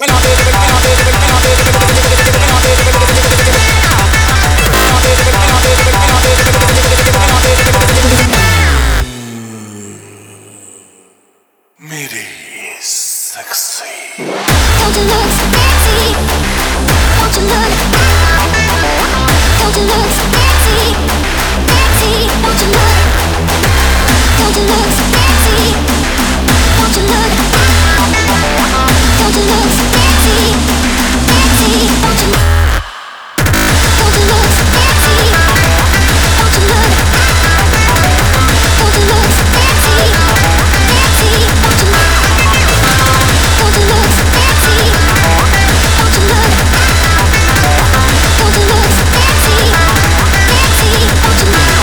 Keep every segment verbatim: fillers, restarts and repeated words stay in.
मेरी sexy. Don't you look sexy? Don't you look? Don't you look sexy? Sexy? Don't you look? Don't you look sexy? Don't you look? Don't you look sexy? Sexy? Don't you look? Don't you look sexy? Don't you look? Don't you look sexy? Sexy? Don't you look? Don't you look sexy? Don't you look? Don't you look sexy? Sexy? Don't you look?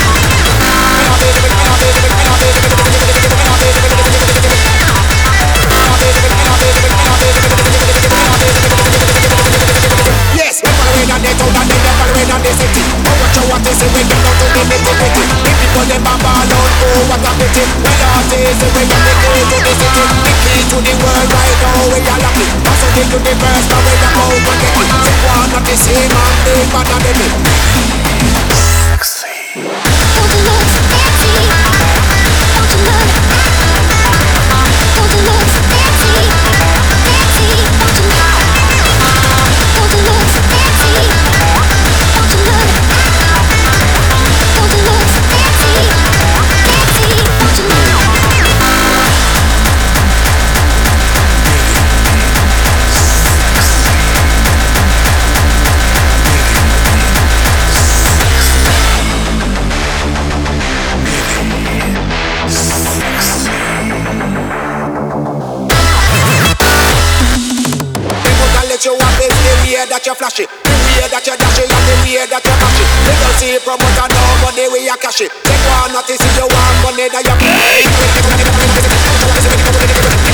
Yes, we're following on the town and then they're following on the city. Oh, what you want to see when you don't do the nitty-gritty. The people them a ball out, oh, what a pity. Well, artists, we are the key to the city. The key to the world right now, we are lucky. Pass it to the first, but we are out to get it. Say one of the same and the bad of the bit. Sexy. Don't you look sexy? Don't you look? Don't you look sexy? Sexy? Don't you look? Don't you look sexy? Don't you look? Don't you look sexy? Sexy? Don't you look? People can let you have this, the way that you flash it, the way that you dash it, and the way that you mash it. They don't see promoter no money where you cash it. They want not to see you want money that you.